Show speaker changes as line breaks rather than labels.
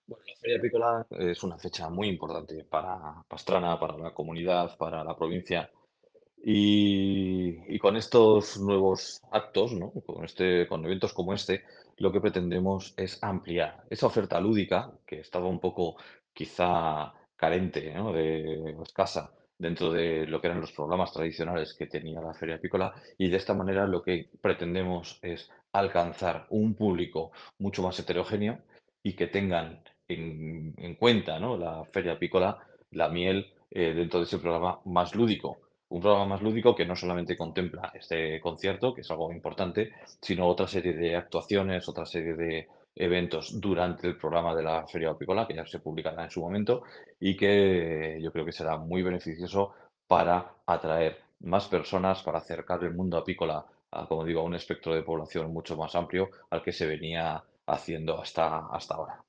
Bueno, la Feria Apícola es una fecha muy importante para Pastrana, para la comunidad, para la provincia. Y con estos nuevos actos, ¿no? Con eventos como este, lo que pretendemos es ampliar esa oferta lúdica que estaba un poco quizá carente, ¿no? O escasa dentro de lo que eran los programas tradicionales que tenía la Feria Apícola, y de esta manera lo que pretendemos es alcanzar un público mucho más heterogéneo y que tengan en cuenta, ¿no? La Feria Apícola, la miel, dentro de ese programa más lúdico. Un programa más lúdico que no solamente contempla este concierto, que es algo importante, sino otra serie de actuaciones, otra serie de eventos durante el programa de la Feria Apícola, que ya se publicará en su momento, y que yo creo que será muy beneficioso para atraer más personas, para acercar el mundo apícola a, como digo, a un espectro de población mucho más amplio al que se venía haciendo hasta ahora.